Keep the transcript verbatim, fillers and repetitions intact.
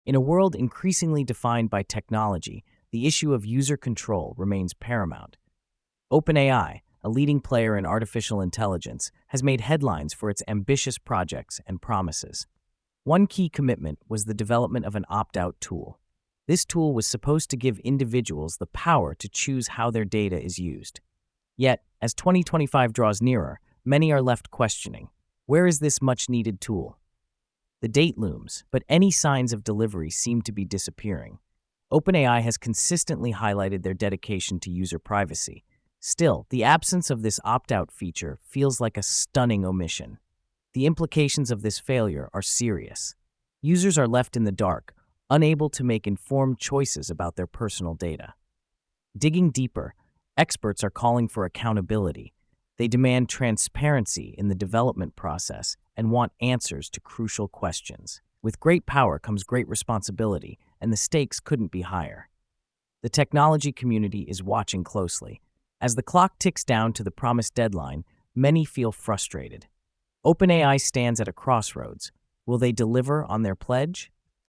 In a world increasingly defined by technology, the issue of user control remains paramount. OpenAI, a leading player in artificial intelligence, has made headlines for its ambitious projects and promises. One key commitment was the development of an opt-out tool. This tool was supposed to give individuals the power to choose how their data is used. Yet, as twenty twenty-five draws nearer, many are left questioning, where is this much-needed tool? The date looms, but any signs of delivery seem to be disappearing. OpenAI has consistently highlighted their dedication to user privacy. Still, the absence of this opt-out feature feels like a stunning omission. The implications of this failure are serious. Users are left in the dark, unable to make informed choices about their personal data. Digging deeper, experts are calling for accountability. They demand transparency in the development process and want answers to crucial questions. With great power comes great responsibility, and the stakes couldn't be higher. The technology community is watching closely. As the clock ticks down to the promised deadline, many feel frustrated. OpenAI stands at a crossroads. Will they deliver on their pledge?